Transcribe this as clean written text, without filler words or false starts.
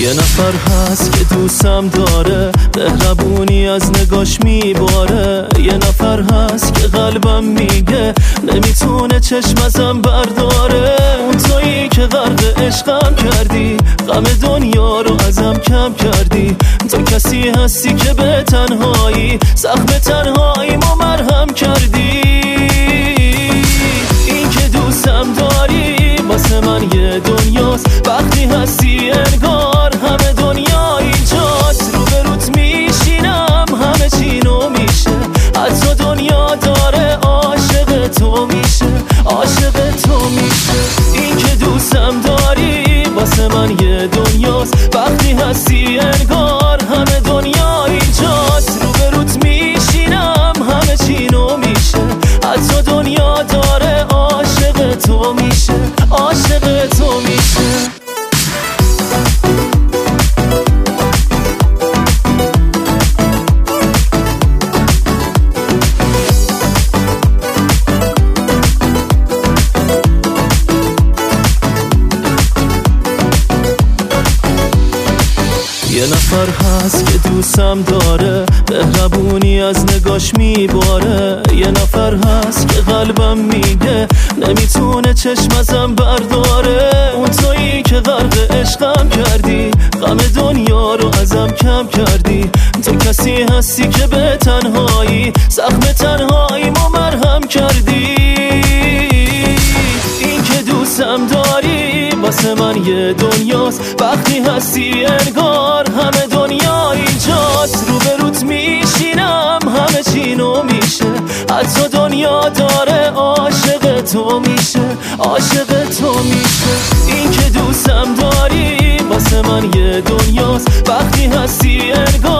یه نفر هست که دوستم داره، مهربونی از نگاش میباره. یه نفر هست که قلبم میگه نمیتونه چشم ازم برداره. اون تویی که غرق عشقم کردی، غم دنیا رو ازم کم کردی. تو کسی هستی که به تنهایی زخم تنهاییمو مرهم کردی. این که دوستم داری واسه من یه دنیاست، وقتی هستی انگار همه دنیا اینجاست. روبروت میشینم همه چی نو میشه، حتی دنیا داره عاشق تو میشه، عاشق تو میشه. این که دوستم داری واسه من یه دنیاست، وقتی هستی انگار همه دنیا اینجاست. روبروت میشینم همه چی نو میشه، حتی دنیا داره عاشق تو میشه، عاشق تو میشه. یه نفر هست که دوستم داره، مهربونی از نگاش میباره. یه نفر هست که قلبم میگه نمیتونه چشم ازم برداره. اون تویی که غرق عشقم کردی، غم دنیا رو ازم کم کردی. تو کسی هستی که به تنهایی زخم تنهاییمو مرهم کردی. این که دوستم داری واسه من یه دنیاست، وقتی هستی انگار همه دنیا اینجاست. روبروت میشینم همه چی نو میشه، حتی دنیا داره عاشق تو میشه، عاشق تو میشه. این که دوستم داری واسه من یه دنیاست، وقتی هستی انگار